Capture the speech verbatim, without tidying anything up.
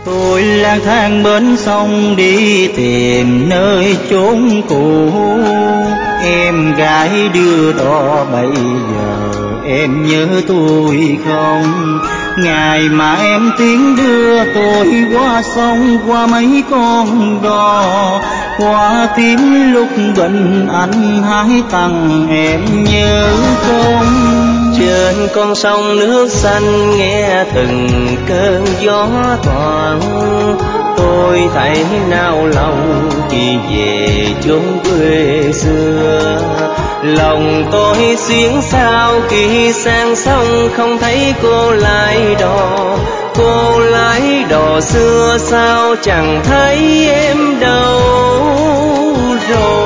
Tôi lang thang bến sông đi tìm nơi chốn cũ, em gái đưa đò bây giờ em nhớ tôi không? Ngày mà em tiến đưa tôi qua sông, qua mấy con đò, qua tiếng lúc bình anh hái tặng em nhớ không? Trên con sông nước xanh nghe từng cơn gió thoảng, tôi thấy nao lòng khi về chốn quê xưa. Lòng tôi xuyến sao khi sang sông không thấy cô lái đò, cô lái đò xưa sao chẳng thấy em đâu rồi.